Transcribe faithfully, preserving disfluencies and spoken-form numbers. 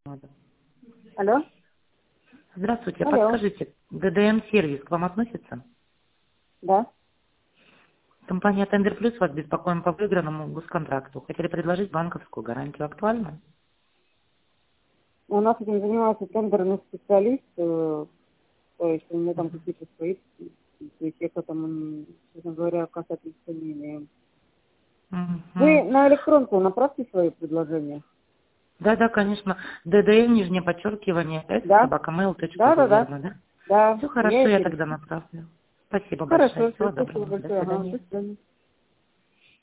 Алло. Здравствуйте, Алло. подскажите, ДДМ-сервис к вам относится? Да. Компания Тендер Плюс вас беспокоим по выигранному госконтракту. Хотели предложить банковскую гарантию. Актуально? У нас этим занимается тендерный специалист, э, то есть у меня там какие-то свои, то есть я к этому, честно говоря, касательства не имею. Вы Мгм. на электронку направьте свои предложения? Да, да, конечно. ДДМ, нижнее подчеркивание, с, Да. собака mail точка Да, ру, да, да. верно, да? Да, Все я хорошо, и я перед. тогда направлю. Спасибо большое. Хорошо, все, Всего спасибо доброго. До большое. Ага, до свидания. свидания.